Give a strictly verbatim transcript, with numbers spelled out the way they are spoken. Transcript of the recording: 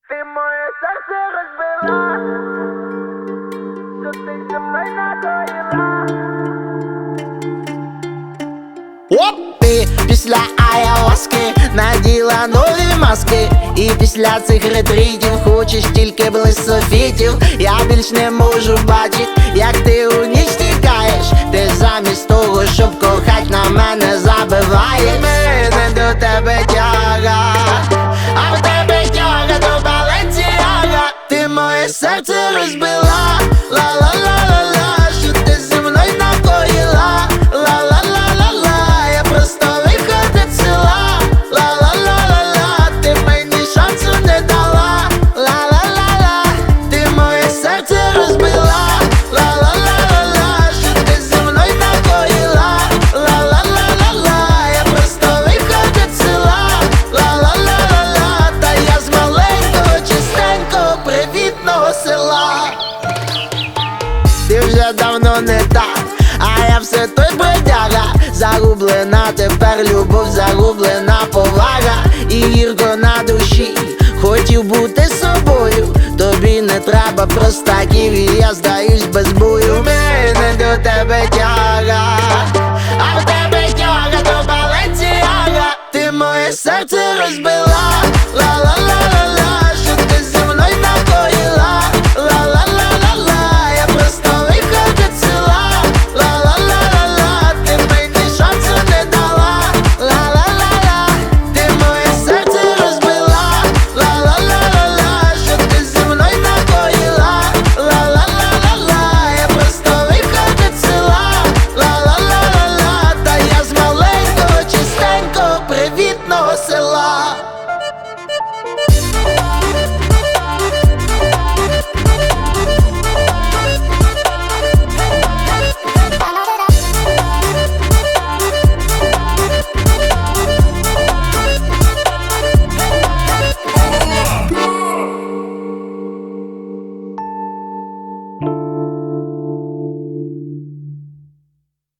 Ти моє серце розбила, що ти зі мною накоїла. Оп! Ти після ayahuaски наділа нові маски, і після цих ретритів хочеш тільки блисофітів. Я більш не можу бачить, як ти у ніч тікаєш. Ти замість того, щоб кохать, на мене забиває. Мене до тебе тяга, а в тебе тяга до Баленсіага. Ти моє серце розбила, ла-ла-ла-ла-ла, що ти зі мною накоїла, ла-ла-ла-ла-ла, я просто виходить з села, ла-ла-ла-ла-ла, ти мені шансу не дала, ла-ла-ла-ла, ти моє серце розбила, ла-ла-ла-ла-ла, що ти зі мною накоїла, ла-ла-ла-ла-ла, я просто виходить з села, ла-ла-ла-ла-ла, та я з маленького, чистенького, привітного села. Ти вже давно не так, а я все той бродяга. Загублена тепер любов, загублена повага, і гірко на душі, хотів бути собою. Тобі не треба простаків, і я здаюсь без бою. Мене до тебе тяга, а в тебе тяга до Баленсіага. Ти моє серце розбила.